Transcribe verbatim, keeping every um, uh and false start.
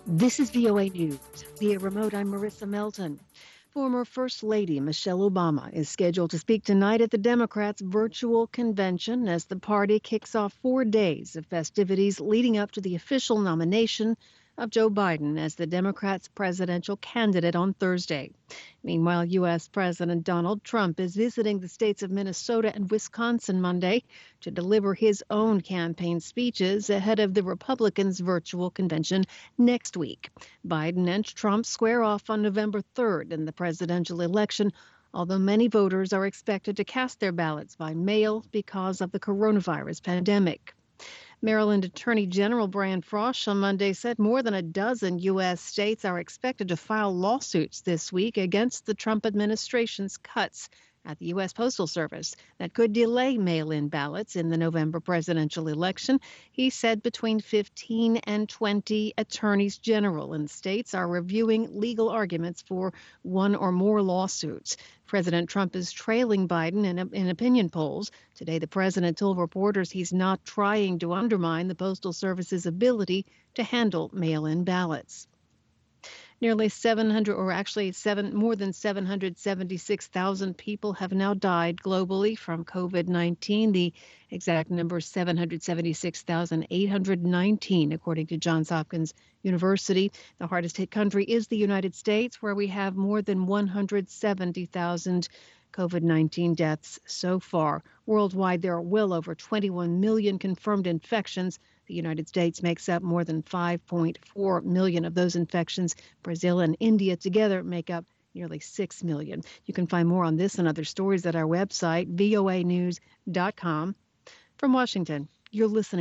This is V O A News. Via remote, I'm Marissa Melton. Former First Lady Michelle Obama is scheduled to speak tonight at the Democrats' virtual convention as the party kicks off four days of festivities leading up to the official nomination of Joe Biden as the Democrats' presidential candidate on Thursday. Meanwhile, U S. President Donald Trump is visiting the states of Minnesota and Wisconsin Monday to deliver his own campaign speeches ahead of the Republicans' virtual convention next week. Biden and Trump square off on November third in the presidential election, although many voters are expected to cast their ballots by mail because of the coronavirus pandemic. Maryland Attorney General Brian Frosh on Monday said more than a dozen U S states are expected to file lawsuits this week against the Trump administration's cuts at the U S. Postal Service that could delay mail-in ballots in the November presidential election. He said between fifteen and twenty attorneys general in states are reviewing legal arguments for one or more lawsuits. President Trump is trailing Biden in, in opinion polls. Today, the president told reporters he's not trying to undermine the Postal Service's ability to handle mail-in ballots. Nearly seven hundred, or actually seven, more than seven hundred seventy-six thousand people have now died globally from COVID nineteen. The exact number is seven hundred seventy-six thousand eight hundred nineteen, according to Johns Hopkins University. The hardest hit country is the United States, where we have more than one hundred seventy thousand COVID nineteen deaths so far. Worldwide, there are well over twenty-one million confirmed infections. The United States makes up more than five point four million of those infections. Brazil and India together make up nearly six million. You can find more on this and other stories at our website, voa news dot com. From Washington, you're listening